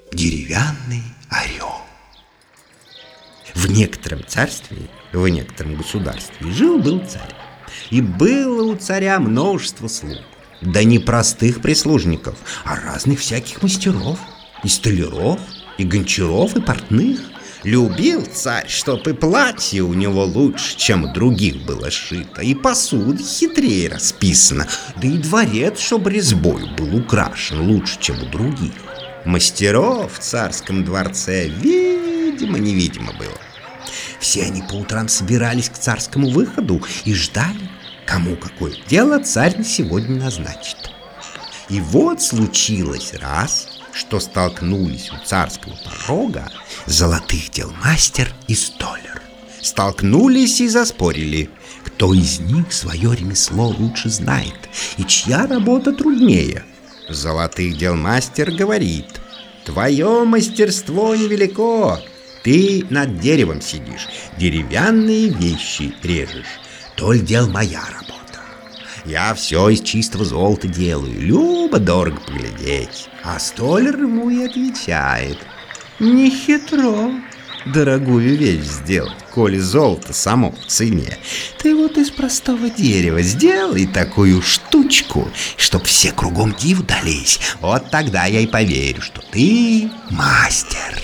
Деревянный орел. В некотором царстве, в некотором государстве жил-был царь. И было у царя множество слуг. Да не простых прислужников, а разных всяких мастеров. И столяров, и гончаров, и портных. Любил царь, чтоб и платье у него лучше, чем у других было шито, и посуда хитрее расписана, да и дворец, чтоб резьбой был украшен лучше, чем у других. Мастеров в царском дворце видимо-невидимо было. Все они по утрам собирались к царскому выходу и ждали, кому какое дело царь на сегодня назначит. И вот случилось раз, что столкнулись у царского порога золотых дел мастер и столяр. Столкнулись и заспорили, кто из них свое ремесло лучше знает и чья работа труднее. Золотых дел мастер говорит: «Твое мастерство невелико, ты над деревом сидишь, деревянные вещи режешь, толь дел моя работа. Я все из чистого золота делаю, любо-дорого поглядеть». А столяр ему и отвечает: «Не хитро дорогую вещь сделать, коли золото само в цене. Ты вот из простого дерева сделай такую штучку, чтоб все кругом диву дались. Вот тогда я и поверю, что ты мастер».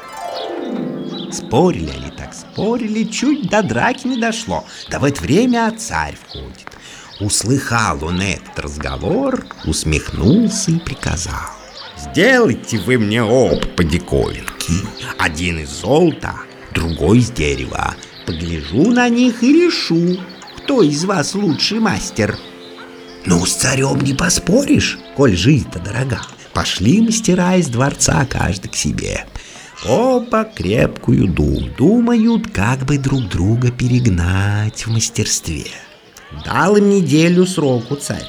Спорили они так, спорили, чуть до драки не дошло. Да в это время царь входит. Услыхал он этот разговор, усмехнулся и приказал: «Сделайте вы мне оба по диковинке. Один из золота, другой из дерева. Погляжу на них и решу, кто из вас лучший мастер». Ну, с царем не поспоришь, коль жизнь-то дорога. Пошли мастера из дворца каждый к себе. Оба крепкую думают, как бы друг друга перегнать в мастерстве. Дал им неделю сроку царь.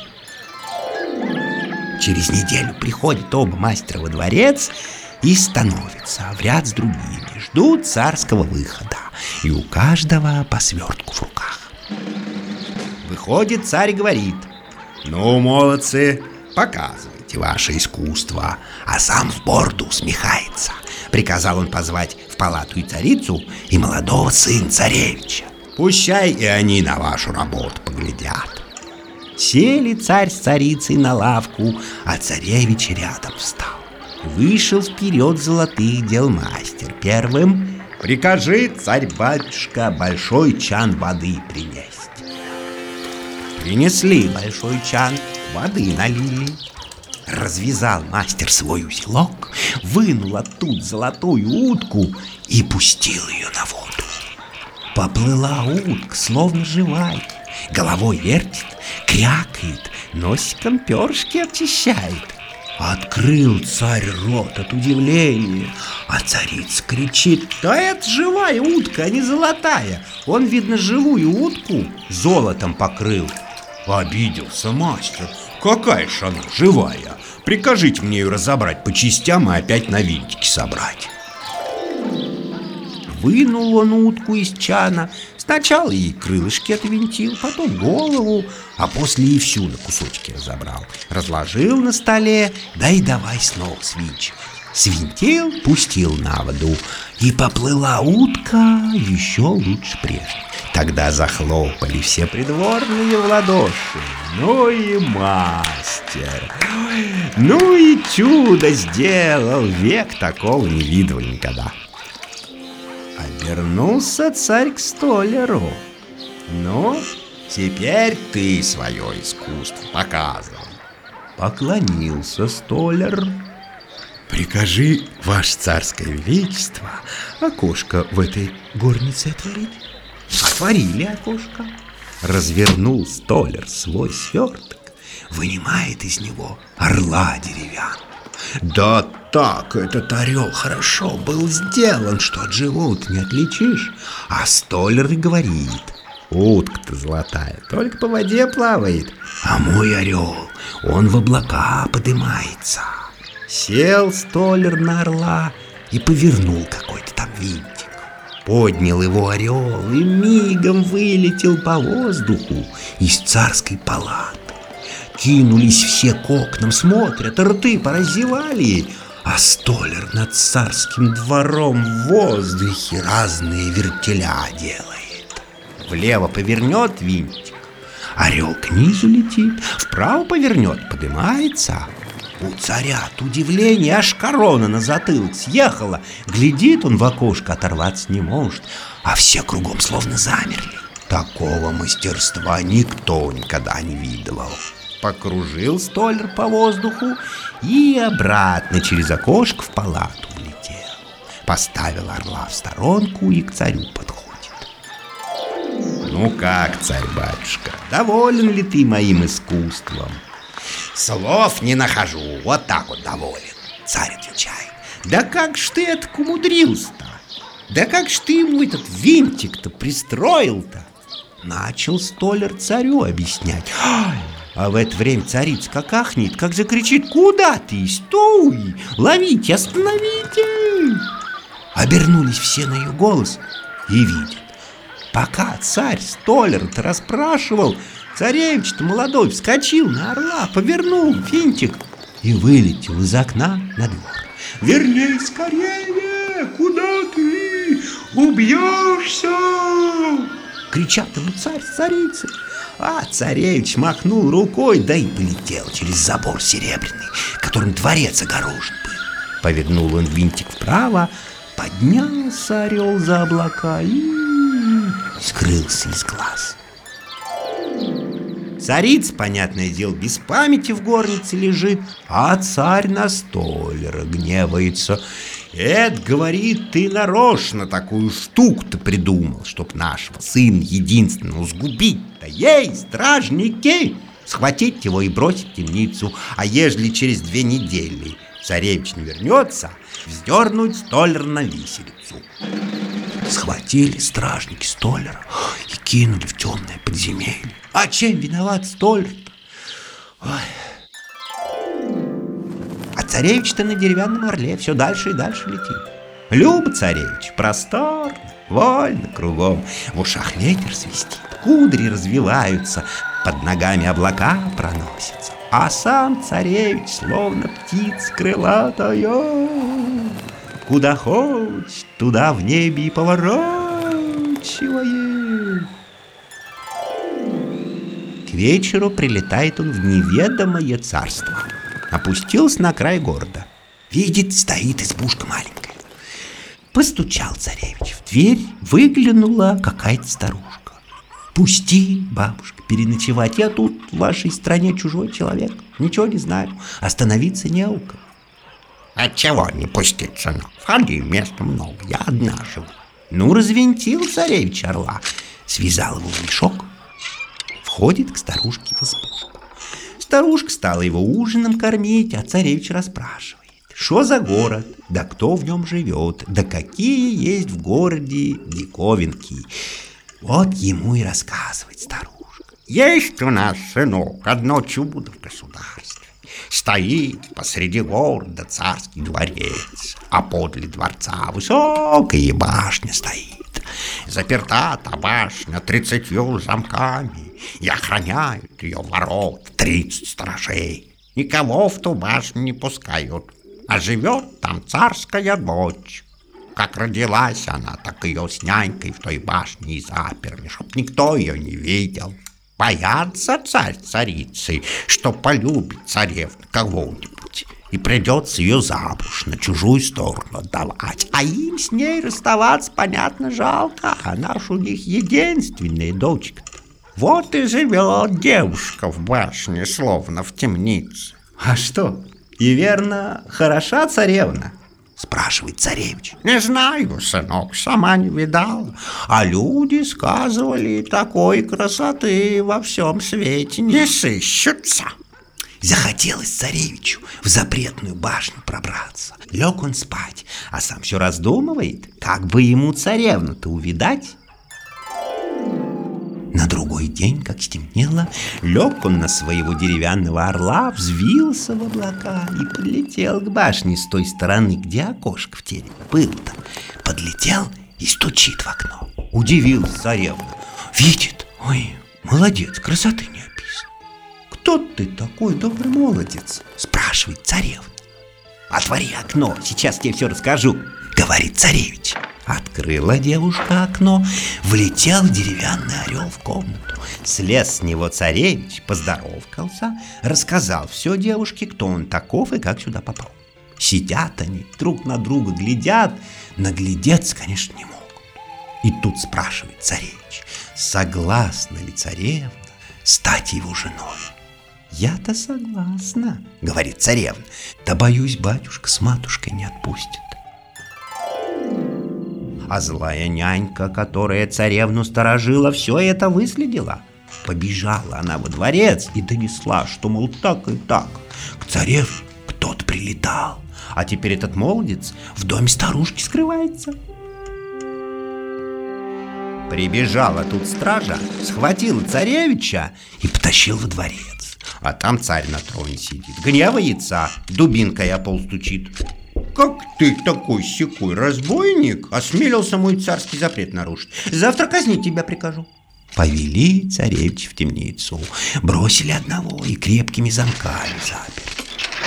Через неделю приходят оба мастера во дворец и становятся в ряд с другими, ждут царского выхода, и у каждого по свертку в руках. Выходит царь и говорит: «Ну, молодцы, показывайте ваше искусство», а сам в бороду усмехается. Приказал он позвать в палату и царицу, и молодого сына царевича. Пущай и они на вашу работу поглядят. Сели царь с царицей на лавку, а царевич рядом встал. Вышел вперед золотых дел мастер. Первым: «Прикажи, царь-батюшка, большой чан воды принести». Принесли большой чан, воды налили. Развязал мастер свой узелок, вынул оттуда золотую утку и пустил ее на воду. Поплыла утка, словно живая, головой вертит, крякает, носиком перышки очищает. Открыл царь рот от удивления, а царица кричит: «Да это живая утка, а не золотая! Он, видно, живую утку золотом покрыл». Обиделся мастер: «Какая ж она живая! Прикажите мне ее разобрать по частям и опять на винтики собрать». Вынул он утку из чана, сначала ей крылышки отвинтил, потом голову, а после и всю на кусочки разобрал. Разложил на столе, да и давай снова свинчивать. Свинтил, пустил на воду, и поплыла утка еще лучше прежней. Тогда захлопали все придворные в ладоши. Ну и мастер! Ну и чудо сделал! Век такого не видывал никогда. Обернулся царь к столяру: «Ну, теперь ты свое искусство показывай». Поклонился столяр: «Прикажи, ваше царское величество, окошко в этой горнице отворить». Отворили окошко. Развернул столяр свой сверток, вынимает из него орла деревянного. Да так этот орел хорошо был сделан, что от живого-то не отличишь. А столяр и говорит: «Утка-то золотая, только по воде плавает, а мой орел, он в облака подымается». Сел столяр на орла и повернул какой-то там винтик. Поднял его орел и мигом вылетел по воздуху из царской палаты. Кинулись все к окнам, смотрят, рты поразевали, А столяр над царским двором в воздухе разные вертеля делает. Влево повернет винтик, орел к низу летит, вправо повернет, поднимается. У царя от удивления аж корона на затылок съехала. Глядит он в окошко, оторваться не может, а все кругом словно замерли. Такого мастерства никто никогда не видывал. Покружил столяр по воздуху и обратно через окошко в палату влетел. Поставил орла в сторонку и к царю подходит. Ну как, царь-батюшка, доволен ли ты моим искусством? Слов не нахожу, вот так вот доволен. Царь отвечает: да как ж ты это умудрился-то? Да как ж ты ему этот винтик-то пристроил-то? Начал столяр царю объяснять. А в это время царица как ахнет, как закричит: куда ты? Стой! Ловите, остановите! Обернулись все на ее голос и видят, пока царь столяра-то расспрашивал, царевич-то молодой вскочил на орла, повернул винтик и вылетел из окна на двор. Верней, скорее! Куда ты? Убьешься! Кричат ему царь с царицей. А царевич махнул рукой, да и полетел через забор серебряный, которым дворец огорожен был. Повернул он винтик вправо, поднялся орел за облака и скрылся из глаз. Царица, понятное дело, без памяти в горнице лежит, а царь на столяра гневается. Это, говорит, ты нарочно такую штуку-то придумал, чтоб нашего сына единственного сгубить-то. Ей, стражники, схватить его и бросить в темницу, а ежели через 2 недели царевич не вернется, вздернуть столяра на виселицу. Схватили стражники столяра и кинули в темное подземелье. А чем виноват столяр-то? А царевич-то на деревянном орле все дальше и дальше летит. Любо царевич, просторно, вольно кругом. В ушах ветер свистит, кудри развиваются, под ногами облака проносятся. А сам царевич словно птица крылатая. Куда хочет, туда в небе и поворачивает. К вечеру прилетает он в неведомое царство. Опустился на край города. Видит, стоит избушка маленькая. Постучал царевич в дверь, выглянула какая-то старушка. Пусти, бабушка, переночевать. Я тут в вашей стране чужой человек. Ничего не знаю. Остановиться не у кого. Отчего не пустить, сынок? Входи, места много, я одна живу. Ну, развинтил царевич орла, связал его в мешок, входит к старушке в избушку. Старушка стала его ужином кормить, а царевич расспрашивает, что за город, да кто в нем живет, да какие есть в городе диковинки. Вот ему и рассказывает старушка. Есть у нас, сынок, одно чудо в государстве. Стоит посреди города царский дворец, а подле дворца высокая башня стоит. Заперта та башня 30 замками, и охраняют ее ворот 30 сторожей. Никого в ту башню не пускают, а живет там царская дочь. Как родилась она, так ее с нянькой в той башне и заперли, чтоб никто ее не видел. Боятся царь царицы, что полюбит царевна кого-нибудь, и придется ее замуж на чужую сторону отдавать. А им с ней расставаться, понятно, жалко, она ж у них единственная дочка-то. Вот и живет девушка в башне, словно в темнице. А что, и верно, хороша царевна? Спрашивает царевич. Не знаю, сынок, сама не видала. А люди сказывали, такой красоты во всем свете не сыщутся. Захотелось царевичу в запретную башню пробраться. Лег он спать, а сам все раздумывает, как бы ему царевну-то увидать. На другой день, как стемнело, лег он на своего деревянного орла, взвился в облака и подлетел к башне с той стороны, где окошко в тереве было-то. Подлетел и стучит в окно. Удивился царевна. Видит, ой, молодец, красоты не описано. Кто ты такой добрый молодец? Спрашивает царевна. «Отвори окно, сейчас тебе все расскажу», — говорит царевич. Открыла девушка окно, влетел деревянный орел в комнату. Слез с него царевич, поздоровкался, рассказал все девушке, кто он таков и как сюда попал. Сидят они, друг на друга глядят, наглядеться, конечно, не могут. И тут спрашивает царевич, согласна ли царевна стать его женой? «Я-то согласна», — говорит царевна, — «да боюсь, батюшка с матушкой не отпустит». А злая нянька, которая царевну сторожила, все это выследила. Побежала она во дворец и донесла, что, мол, так и так, к царевне кто-то прилетал, а теперь этот молодец в доме старушки скрывается. Прибежала тут стража, схватила царевича и потащил во дворец. А там царь на троне сидит, гневается, дубинкой о пол стучит. «Как ты такой-сякой разбойник осмелился мой царский запрет нарушить? Завтра казнить тебя прикажу». Повели царевича в темницу, бросили одного и крепкими замками заперли.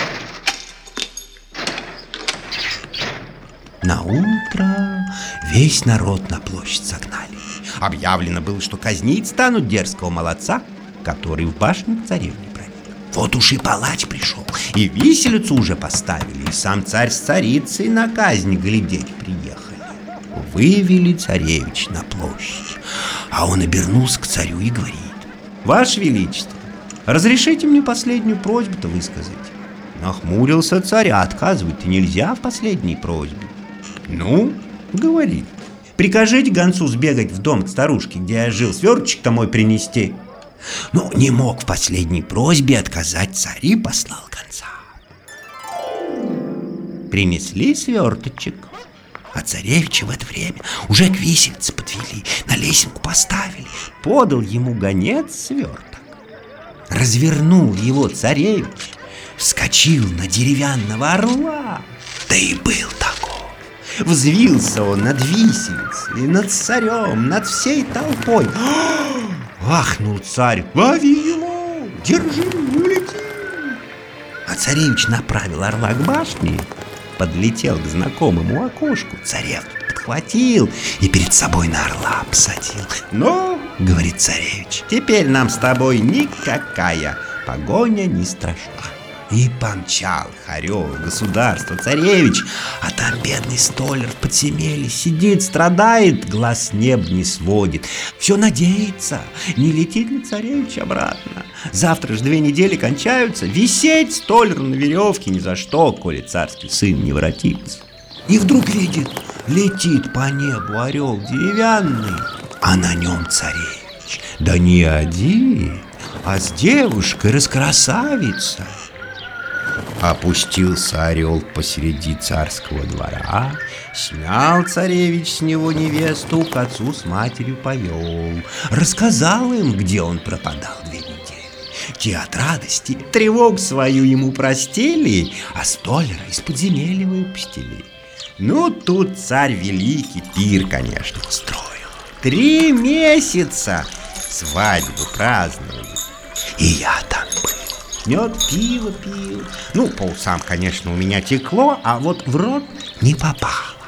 Наутро весь народ на площадь согнали. Объявлено было, что казнить станут дерзкого молодца, который в башню к царевне проник. Вот уж и палач пришел, и виселицу уже поставили, и сам царь с царицей на казнь глядеть приехали. Вывели царевич на площадь, а он обернулся к царю и говорит: «Ваше Величество, разрешите мне последнюю просьбу-то высказать». Нахмурился царь, а отказывать-то нельзя в последней просьбе. «Ну, говори. Прикажите гонцу сбегать в дом к старушке, где я жил, сверточек-то мой принести». Ну, не мог в последней просьбе отказать царь и послал гонца. Принесли сверточек, а царевича в это время уже к виселице подвели, на лесенку поставили. Подал ему гонец сверток. Развернул его царевич, вскочил на деревянного орла, да и был такой. Взвился он над виселицей, над царем, над всей толпой. Ахнул царь: «Лови его! Держи, улети!» А царевич направил орла к башне, подлетел к знакомому окошку, царевну подхватил и перед собой на орла посадил. «Ну, — говорит царевич, — теперь нам с тобой никакая погоня не страшна». И помчал орел в государство царевич, а там бедный столяр в подземелье сидит, страдает, глаз с неба не сводит. Все надеется, не летит ли царевич обратно. Завтра же 2 недели кончаются, висеть столяру на веревке ни за что, коли царский сын не воротится. И вдруг видит, летит по небу орел деревянный, а на нем царевич. Да не один, а с девушкой-раскрасавицей. Опустился орел посреди царского двора, снял царевич с него невесту, к отцу с матерью повел, рассказал им, где он пропадал 2 недели. Те от радости тревогу свою ему простили, а столяра из подземелья выпустили. Ну, тут царь великий пир, конечно, устроил. 3 месяца свадьбу праздновали, и я там был. Мед, пиво пил. Ну, по усам, конечно, у меня текло, а вот в рот не попал.